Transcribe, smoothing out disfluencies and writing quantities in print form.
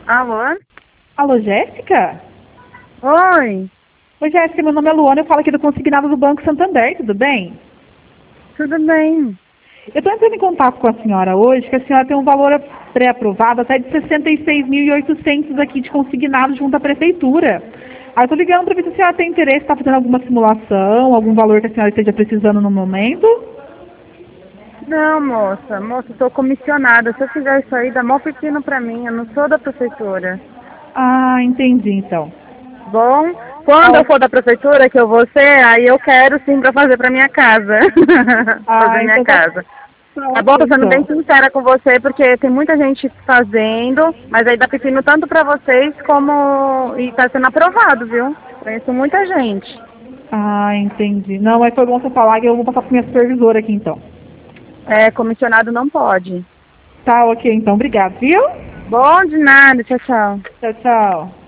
Alô? Alô, Jéssica? Oi, Oi, Jéssica, meu nome é Luana, eu falo aqui do Consignado do Banco Santander, tudo bem? tudo bem? Eu estou entrando em contato com a senhora hoje, que a senhora tem um valor pré-aprovado até de 66.800 aqui de consignado junto à prefeitura. Aí eu estou ligando para ver se a senhora tem interesse, está fazendo alguma simulação, algum valor que a senhora esteja precisando no momento. Não, moça, eu tô comissionada. Se eu fizer isso aí, dá mó pepino pra mim. Eu não sou da prefeitura. Ah, entendi então. Bom, quando eu for da prefeitura, que eu vou ser, aí eu quero sim pra fazer pra minha casa. Fazer Ah, minha então tá, casa. tá Tá bom? ok Tô sendo bem então. sincera com você, porque tem muita gente fazendo, mas aí dá pepino tanto pra vocês como... E tá sendo aprovado, viu? Conheço muita gente. Ah, entendi. Não, mas foi bom você falar que eu vou passar para minha supervisora aqui então. É, comissionado não pode. Tá ok então, obrigado, viu? Bom de nada, tchau, tchau. Tchau, tchau.